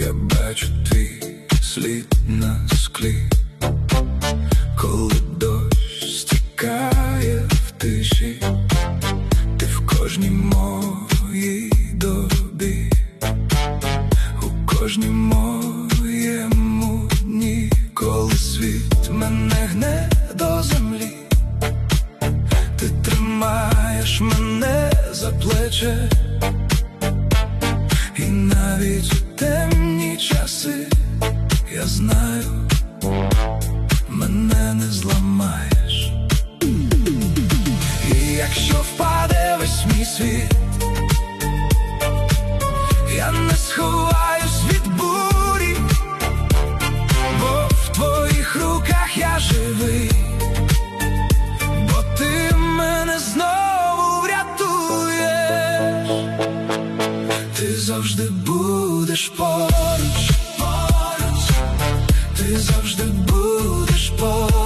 Я бачу твій слід на склі, коли дощ стікає в тиші. Ти в кожній моїй добі, у кожній моєму дні. Коли світ мене гне до землі, ти тримаєш мене за плече. І навіть у темні часи, я знаю, мене не зламаєш. І якщо впаде весь мій світ, я не сховаюсь від бурі, бо в твоїх руках я живий, бо ти мене знову врятуєш. Ти завжди будеш поруч, ти завжди будеш поруч.